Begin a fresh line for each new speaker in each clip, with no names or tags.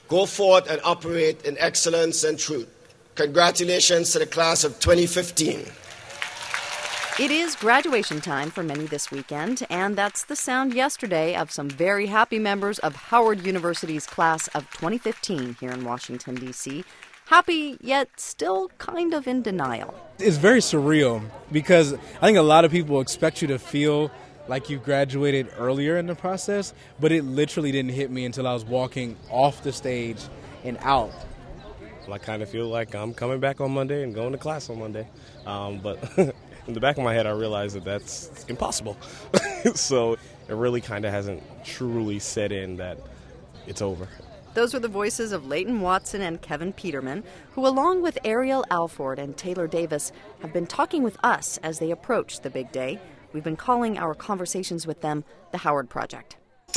go forth and operate in excellence and truth. Congratulations to the class of 2015.
It is graduation time for many this weekend, and that's the sound yesterday of some very happy members of Howard University's class of 2015 here in Washington, D.C. Happy, yet still kind of in denial.
It's very surreal because I think a lot of people expect you to feel like you graduated earlier in the process, but it literally didn't hit me until I was walking off the stage and out.
I kind of feel like I'm coming back on Monday and going to class on Monday, but in the back of my head, I realized that that's impossible. So it really kind of hasn't truly set in that it's over.
Those were the voices of Leighton Watson and Kevin Peterman, who, along with Ariel Alford and Taylor Davis, have been talking with us as they approach the big day. We've been calling our conversations with them the Howard Project.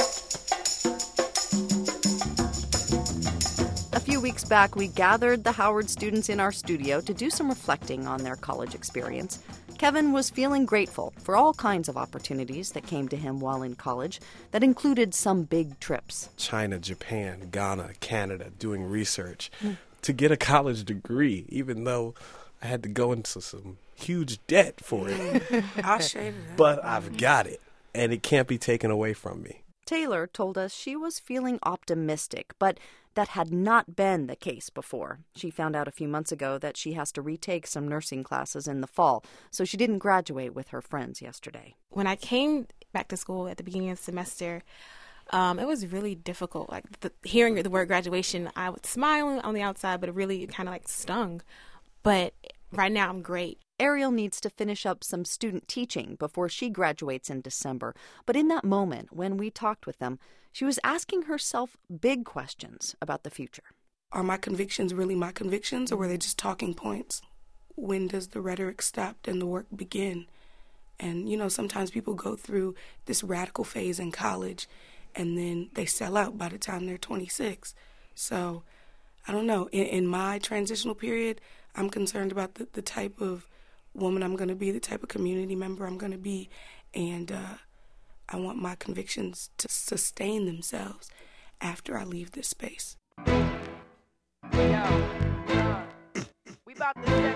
A few weeks back, we gathered the Howard students in our studio to do some reflecting on their college experience. Kevin was feeling grateful for all kinds of opportunities that came to him while in college that included some big trips.
China, Japan, Ghana, Canada, doing research to get a college degree, even though I had to go into some huge debt for it.
I'll shade it.
But I've got it, and it can't be taken away from me.
Taylor told us she was feeling optimistic, but that had not been the case before. She found out a few months ago that she has to retake some nursing classes in the fall, so she didn't graduate with her friends yesterday.
When I came back to school at the beginning of the semester, it was really difficult. Like hearing the word graduation, I would smile on the outside, but it really kind of like stung. But right now I'm great.
Ariel needs to finish up some student teaching before she graduates in December. But in that moment, when we talked with them, she was asking herself big questions about the future.
Are my convictions really my convictions, or were they just talking points? When does the rhetoric stop and the work begin? And, sometimes people go through this radical phase in college, and then they sell out by the time they're 26. So, I don't know. In my transitional period, I'm concerned about the type of woman I'm going to be, the type of community member I'm going to be, and I want my convictions to sustain themselves after I leave this space.
We about to check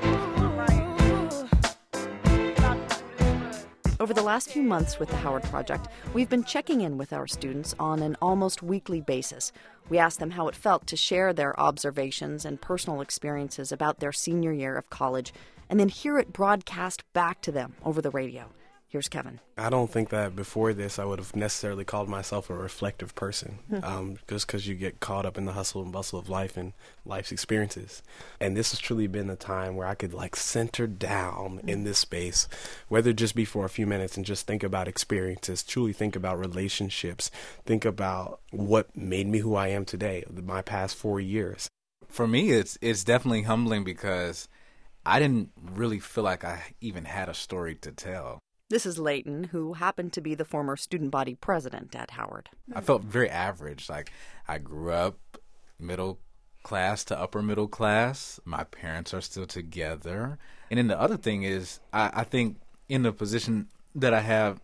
Over the last few months with the Howard Project, we've been checking in with our students on an almost weekly basis. We asked them how it felt to share their observations and personal experiences about their senior year of college, and then hear it broadcast back to them over the radio. Here's Kevin.
I don't think that before this I would have necessarily called myself a reflective person, just because you get caught up in the hustle and bustle of life and life's experiences. And this has truly been a time where I could center down in this space, whether just be for a few minutes, and just think about experiences, truly think about relationships, think about what made me who I am today, my past 4 years.
For me, it's definitely humbling because I didn't really feel like I even had a story to tell.
This is Leighton, who happened to be the former student body president at Howard.
I felt very average. I grew up middle class to upper middle class. My parents are still together. And then the other thing is, I think in the position that I have,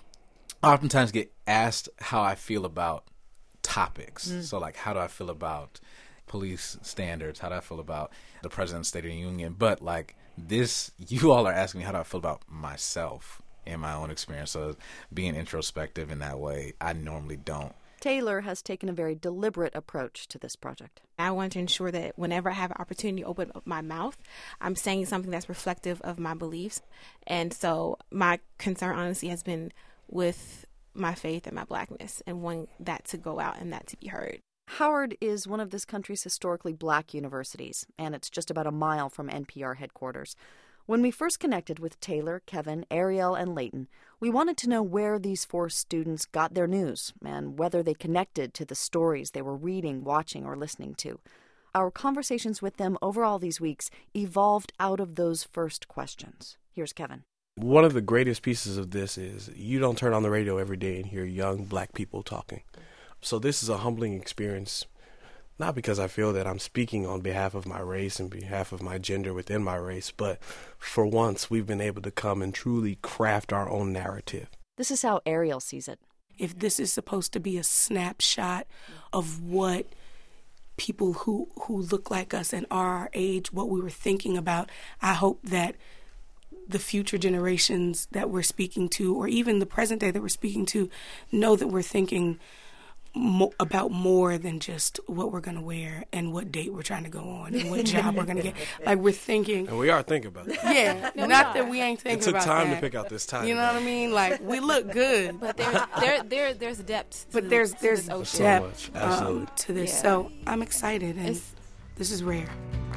I oftentimes get asked how I feel about topics. So how do I feel about police standards? How do I feel about the President's State of the Union? But this, you all are asking me how do I feel about myself in my own experience. So being introspective in that way, I normally don't.
Taylor has taken a very deliberate approach to this project.
I want to ensure that whenever I have an opportunity to open up my mouth, I'm saying something that's reflective of my beliefs. And so my concern, honestly, has been with my faith and my Blackness, and wanting that to go out and that to be heard.
Howard is one of this country's historically Black universities, and it's just about a mile from NPR headquarters. When we first connected with Taylor, Kevin, Ariel, and Leighton, we wanted to know where these 4 students got their news and whether they connected to the stories they were reading, watching, or listening to. Our conversations with them over all these weeks evolved out of those first questions. Here's Kevin.
One of the greatest pieces of this is you don't turn on the radio every day and hear young Black people talking. So this is a humbling experience, not because I feel that I'm speaking on behalf of my race and behalf of my gender within my race, but for once we've been able to come and truly craft our own narrative.
This is how Ariel sees it.
If this is supposed to be a snapshot of what people who look like us and are our age, what we were thinking about. I hope that the future generations that we're speaking to, or even the present day that we're speaking to, know that we're thinking about more than just what we're going to wear and what date we're trying to go on and what job we're going to get. Like, we're thinking.
And we are thinking about that.
Yeah, not that we ain't thinking about that.
It took time to pick out this tie.
You know what I mean? Like, we look good.
But there's depth.
But there's
ocean.
So
depth
much. Absolutely.
to this.
Yeah.
So I'm excited, and this is rare.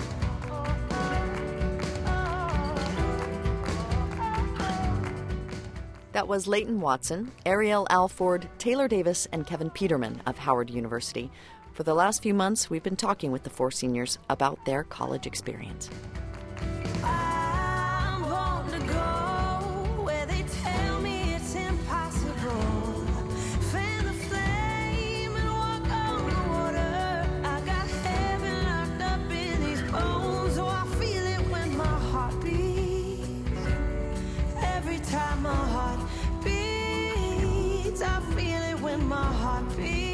That was Leighton Watson, Ariel Alford, Taylor Davis, and Kevin Peterman of Howard University. For the last few months, we've been talking with the four seniors about their college experience.
I want to go where they tell me it's impossible. Fan the flame and walk on the water. I got heaven locked up in these bones, so I feel it when my heart beats. Every time my heart beats, I feel it when my heart beats.